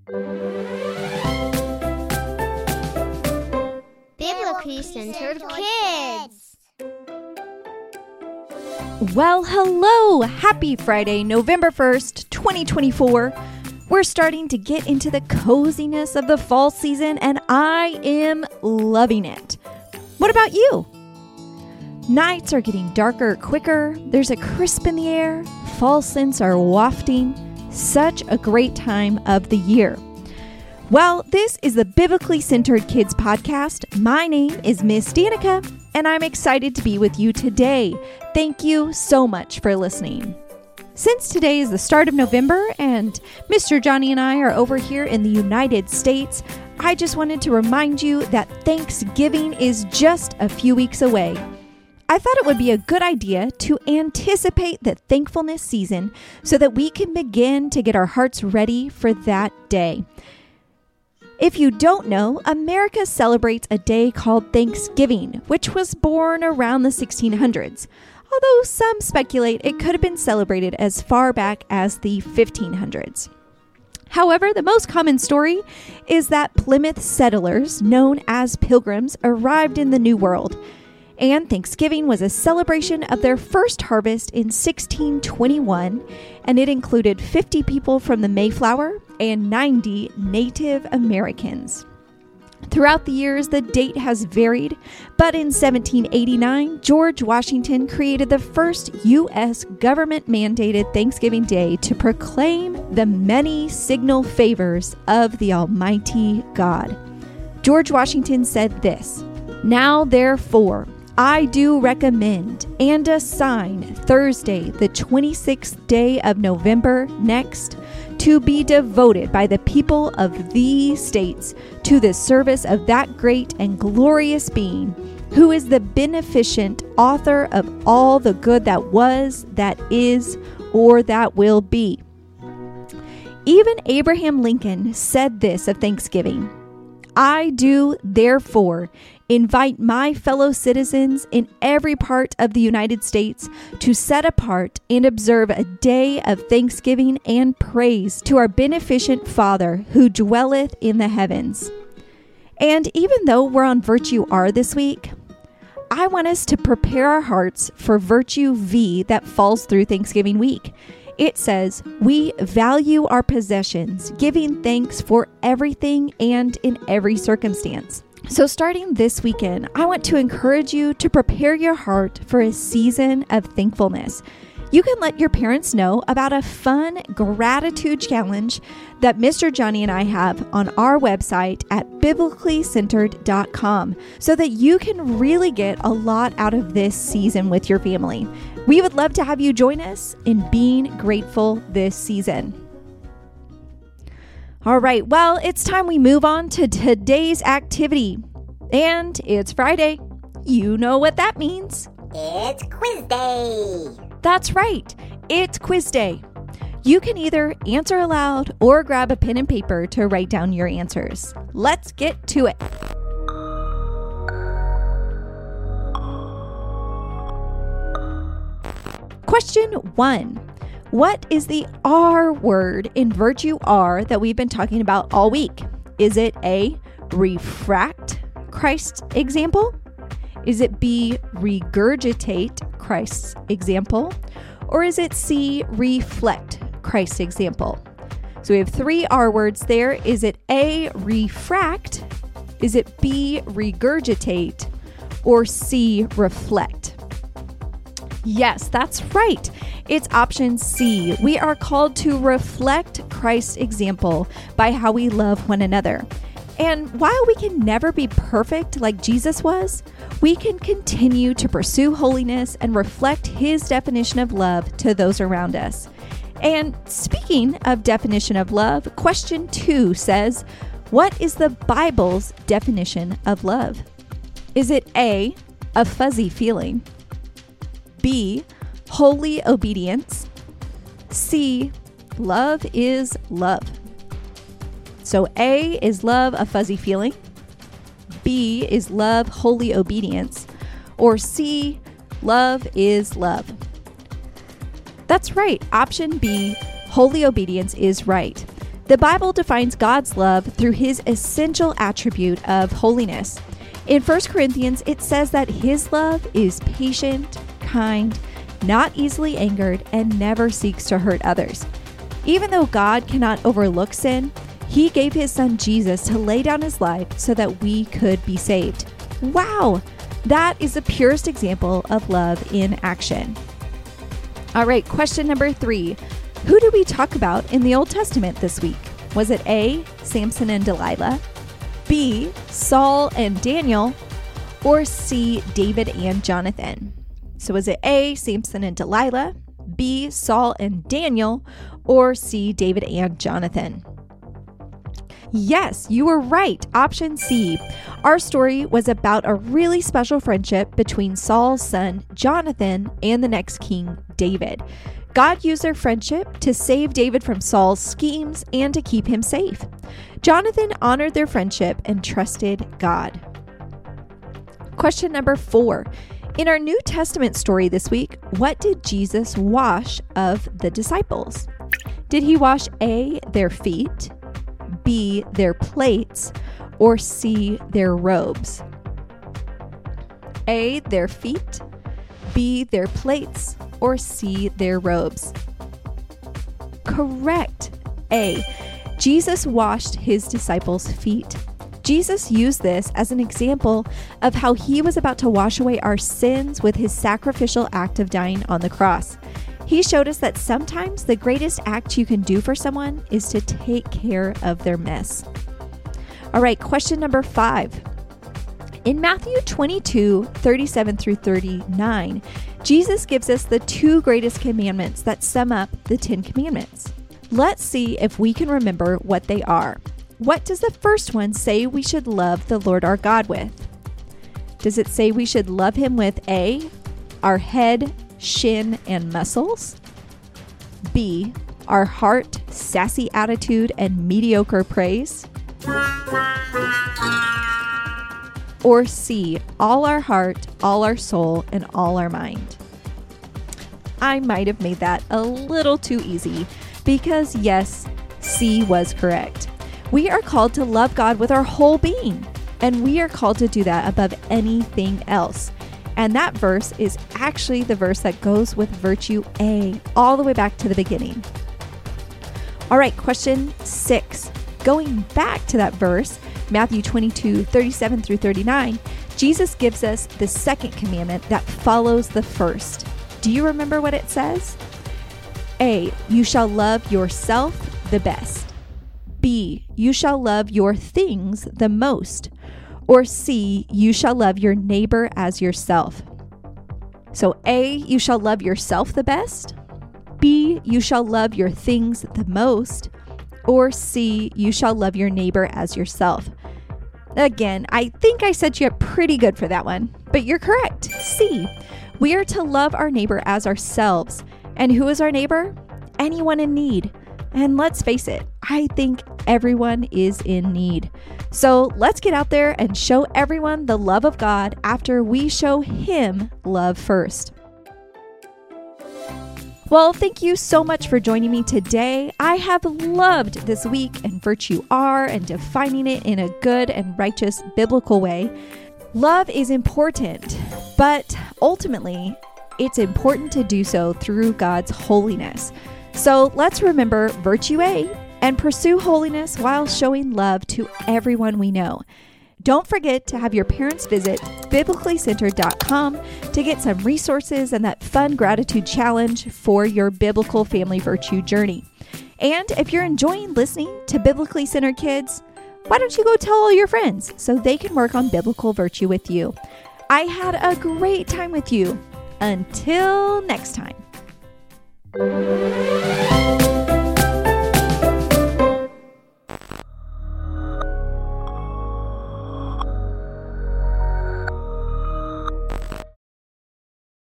Biblically Centered Kids. Well, hello! Happy Friday, November 1st, 2024. We're starting to get into the coziness of the fall season, and I am loving it. What about you? Nights are getting darker quicker. There's a crisp in the air. Fall scents are wafting. Such a great time of the year. Well, this is the Biblically Centered Kids podcast. My name is Miss Danica, and I'm excited to be with you today. Thank you so much for listening. Since today is the start of November and Mr. Johnny and I are over here in the United States, I just wanted to remind you that Thanksgiving is just a few weeks away. I thought it would be a good idea to anticipate the thankfulness season so that we can begin to get our hearts ready for that day. If you don't know, America celebrates a day called Thanksgiving, which was born around the 1600s. Although some speculate it could have been celebrated as far back as the 1500s. However, the most common story is that Plymouth settlers, known as Pilgrims, arrived in the New World, and Thanksgiving was a celebration of their first harvest in 1621, and it included 50 people from the Mayflower and 90 Native Americans. Throughout the years, the date has varied, but in 1789, George Washington created the first U.S. government-mandated Thanksgiving Day to proclaim the many signal favors of the Almighty God. George Washington said this, "Now therefore, I do recommend and assign Thursday, the 26th day of November next, to be devoted by the people of these states to the service of that great and glorious being, who is the beneficent author of all the good that was, that is, or that will be." Even Abraham Lincoln said this of Thanksgiving, "I do, therefore, invite my fellow citizens in every part of the United States to set apart and observe a day of thanksgiving and praise to our beneficent Father who dwelleth in the heavens." And even though we're on Virtue R this week, I want us to prepare our hearts for Virtue V that falls through Thanksgiving week. It says, "We value our possessions, giving thanks for everything and in every circumstance." So starting this weekend, I want to encourage you to prepare your heart for a season of thankfulness. You can let your parents know about a fun gratitude challenge that Mr. Johnny and I have on our website at biblicallycentered.com so that you can really get a lot out of this season with your family. We would love to have you join us in being grateful this season. All right, well, it's time we move on to today's activity. And it's Friday. You know what that means. It's quiz day. That's right. It's quiz day. You can either answer aloud or grab a pen and paper to write down your answers. Let's get to it. Question 1. What is the R word in Virtue R that we've been talking about all week? Is it A, refract, Christ's example? Is it B, regurgitate, Christ's example? Or is it C, reflect, Christ's example? So we have 3 R words there. Is it A, refract? Is it B, regurgitate? Or C, reflect? Yes, that's right. It's option C. We are called to reflect Christ's example by how we love one another. And while we can never be perfect like Jesus was, we can continue to pursue holiness and reflect his definition of love to those around us. And speaking of definition of love, question 2 says, what is the Bible's definition of love? Is it A, a fuzzy feeling? B, holy obedience? C, love is love. So A is love, a fuzzy feeling. B is love, holy obedience. Or C, love is love. That's right. Option B, holy obedience is right. The Bible defines God's love through his essential attribute of holiness. In 1 Corinthians, it says that his love is patient, kind, not easily angered, and never seeks to hurt others. Even though God cannot overlook sin, he gave his son Jesus to lay down his life so that we could be saved. Wow! That is the purest example of love in action. All right, question number 3. Who did we talk about in the Old Testament this week? Was it A, Samson and Delilah, B, Saul and Daniel, or C, David and Jonathan? So was it A, Samson and Delilah, B, Saul and Daniel, or C, David and Jonathan? Yes, you were right. Option C. Our story was about a really special friendship between Saul's son, Jonathan, and the next king, David. God used their friendship to save David from Saul's schemes and to keep him safe. Jonathan honored their friendship and trusted God. Question number 4. In our New Testament story this week, what did Jesus wash of the disciples? Did he wash A, their feet, B, their plates, or C, their robes? A, their feet, B, their plates, or C, their robes? Correct. A. Jesus washed his disciples' feet. Jesus used this as an example of how he was about to wash away our sins with his sacrificial act of dying on the cross. He showed us that sometimes the greatest act you can do for someone is to take care of their mess. All right, question number 5. In Matthew 22:37-39, Jesus gives us the 2 greatest commandments that sum up the 10 commandments. Let's see if we can remember what they are. What does the first one say we should love the Lord our God with? Does it say we should love him with A, our head, shin, and muscles? B, our heart, sassy attitude, and mediocre praise? Or C, all our heart, all our soul, and all our mind? I might have made that a little too easy because yes, C was correct. We are called to love God with our whole being, and we are called to do that above anything else. And that verse is actually the verse that goes with virtue A, all the way back to the beginning. All right, question 6. Going back to that verse, Matthew 22:37-39, Jesus gives us the second commandment that follows the first. Do you remember what it says? A, you shall love yourself the best. B, you shall love your things the most. Or C, you shall love your neighbor as yourself. So A, you shall love yourself the best. B, you shall love your things the most. Or C, you shall love your neighbor as yourself. Again, I think I set you up pretty good for that one, but you're correct. C, we are to love our neighbor as ourselves. And who is our neighbor? Anyone in need. And let's face it, I think everyone is in need. So let's get out there and show everyone the love of God after we show him love first. Well, thank you so much for joining me today. I have loved this week and Virtue R and defining it in a good and righteous biblical way. Love is important, but ultimately, it's important to do so through God's holiness. So let's remember Virtue A and pursue holiness while showing love to everyone we know. Don't forget to have your parents visit biblicallycentered.com to get some resources and that fun gratitude challenge for your biblical family virtue journey. And if you're enjoying listening to Biblically Centered Kids, why don't you go tell all your friends so they can work on biblical virtue with you? I had a great time with you. Until next time.